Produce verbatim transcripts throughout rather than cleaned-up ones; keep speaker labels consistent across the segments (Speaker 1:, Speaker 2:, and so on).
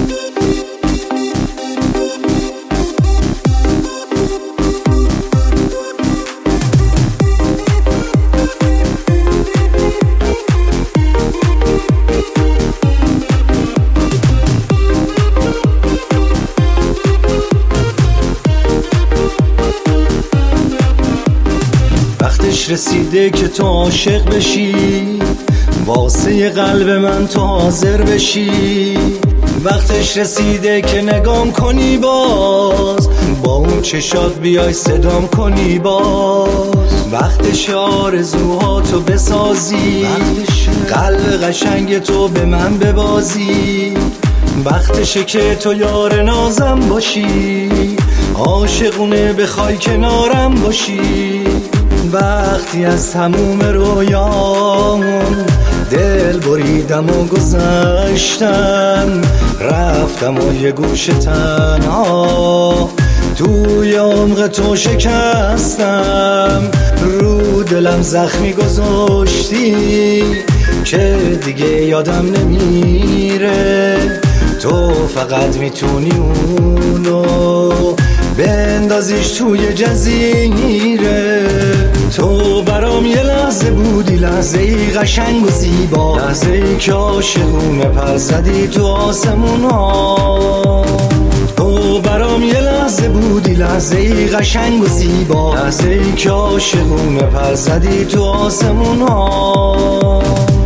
Speaker 1: وقتش رسیده که تو عاشق بشی، واسه قلب من تو حاضر بشی. وقتش رسیده که نگام کنی باز، با اون چشات بیای صدام کنی باز. وقتش آرزوهاتو بسازی، قلب قشنگ تو به من ببازی. وقتشه که تو یار نازم باشی، عاشقونه بخوای کنارم باشی. وقتی از تموم رویامون دل بریدم و گذشتم، رفتم و یه گوش تنها توی عمق تو شکستم. رو دلم زخمی گذاشتی که دیگه یادم نمیره، تو فقط میتونی اونو بندازیش توی جزیره. تو برام یه لحظه بودی، لحظه ای قشنگ و زیبا، لحظه ای که عاشقونه پر زدی تو آسمون ها. تو برام یه لحظه بودی، لحظه ای قشنگ و زیبا، لحظه ای که عاشقونه پر زدی تو آسمون ها.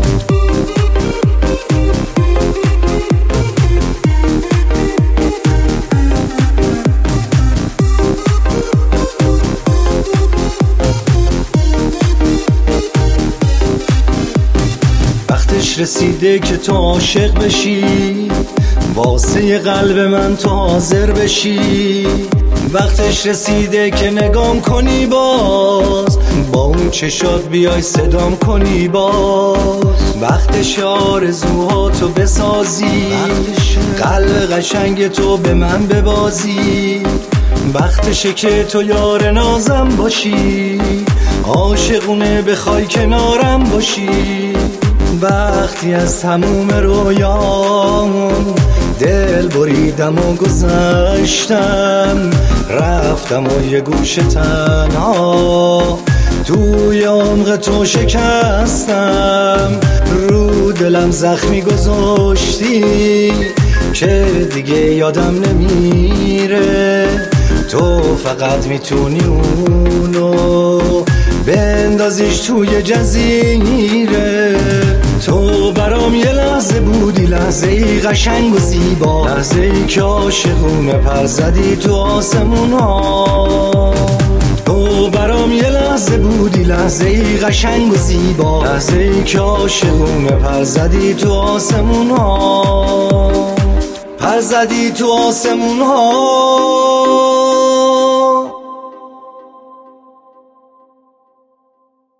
Speaker 1: وقتش رسیده که تو عاشق بشی، واسه قلب من تو حاضر بشی. وقتش رسیده که نگام کنی باز، با اون چشات بیای صدام کنی باز. وقتش آرزوهاتو بسازی، قلب قشنگ تو به من ببازی. وقتشه که تو یار نازم باشی، عاشقونه بخوای کنارم باشی. وقتی از تموم رویامون دل بریدم و گذشتم، رفتم و یه گوش تنها توی عمق تو شکستم. رو دلم زخمی گذاشتی که دیگه یادم نمیره، تو فقط میتونی اونو بندازیش توی جزیره. تو برام یه لحظه بودی، لحظه ای قشنگ و زیبا، لحظه ای که عاشقونه پر زدی تو آسمون ها. تو برام یه لحظه بودی، لحظه ای قشنگ و زیبا، لحظه ای که عاشقونه پر زدی تو آسمون ها، پر زدی تو آسمون ها.